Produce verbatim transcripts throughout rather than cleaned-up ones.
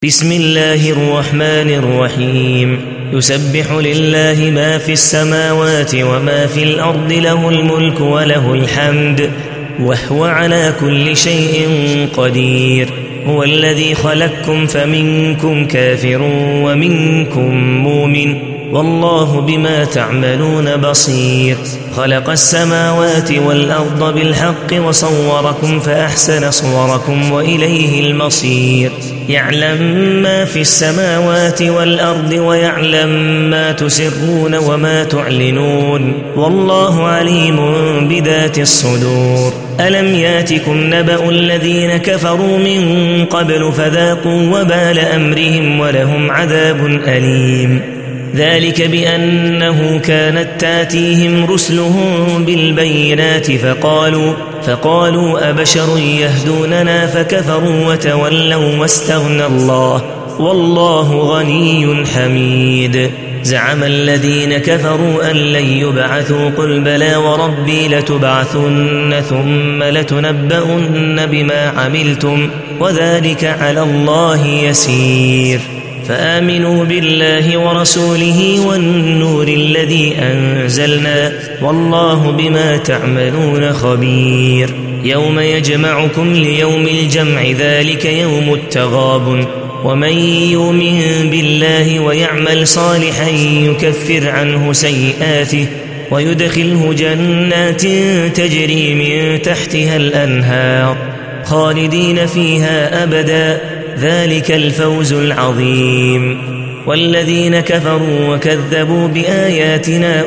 بسم الله الرحمن الرحيم يسبح لله ما في السماوات وما في الأرض له الملك وله الحمد وهو على كل شيء قدير هو الذي خلقكم فمنكم كافر ومنكم مؤمن والله بما تعملون بصير خلق السماوات والأرض بالحق وصوركم فأحسن صوركم وإليه المصير يعلم ما في السماوات والأرض ويعلم ما تسرون وما تعلنون والله عليم بذات الصدور ألم ياتكم نبأ الذين كفروا من قبل فذاقوا وبال أمرهم ولهم عذاب أليم ذلك بأنه كانت تاتيهم رسلهم بالبينات فقالوا فقالوا أبشر يهدوننا فكفروا وتولوا واستغنى الله والله غني حميد زعم الذين كفروا أن لن يبعثوا قل بلى وربي لتبعثن ثم لتنبؤن بما عملتم وذلك على الله يسير فآمنوا بالله ورسوله والنور الذي أنزلنا والله بما تعملون خبير يوم يجمعكم ليوم الجمع ذلك يوم التغابن ومن يؤمن بالله ويعمل صالحا يكفر عنه سيئاته ويدخله جنات تجري من تحتها الأنهار خالدين فيها أبدا ذلك الفوز العظيم والذين كفروا وكذبوا بآياتنا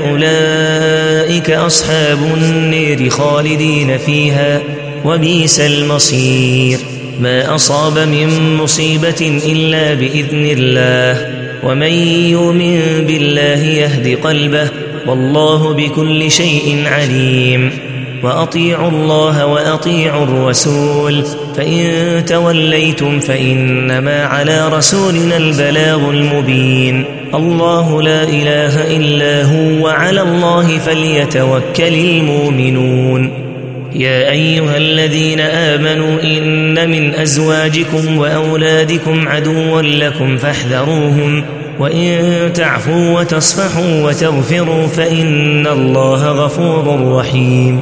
أولئك أصحاب النير خالدين فيها وبئس المصير ما أصاب من مصيبة إلا بإذن الله ومن يؤمن بالله يهد قلبه والله بكل شيء عليم وأطيعوا الله وأطيعوا الرسول فإن توليتم فإنما على رسولنا البلاغ المبين الله لا إله إلا هو وعلى الله فليتوكل المؤمنون يا أيها الذين آمنوا إن من أزواجكم وأولادكم عدوا لكم فاحذروهم وإن تعفوا وتصفحوا وتغفروا فإن الله غفور رحيم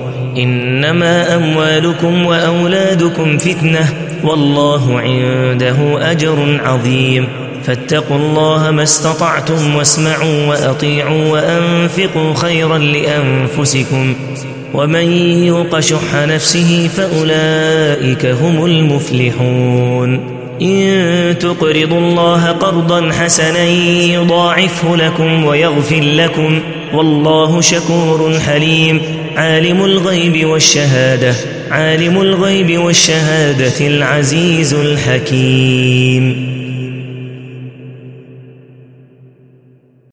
إنما أموالكم وأولادكم فتنة والله عنده أجر عظيم فاتقوا الله ما استطعتم واسمعوا وأطيعوا وأنفقوا خيرا لأنفسكم ومن يوق شح نفسه فأولئك هم المفلحون إن تقرضوا الله قرضا حسنا يضاعفه لكم ويغفر لكم والله شكور حليم عالم الغيب والشهادة عالم الغيب والشهادة العزيز الحكيم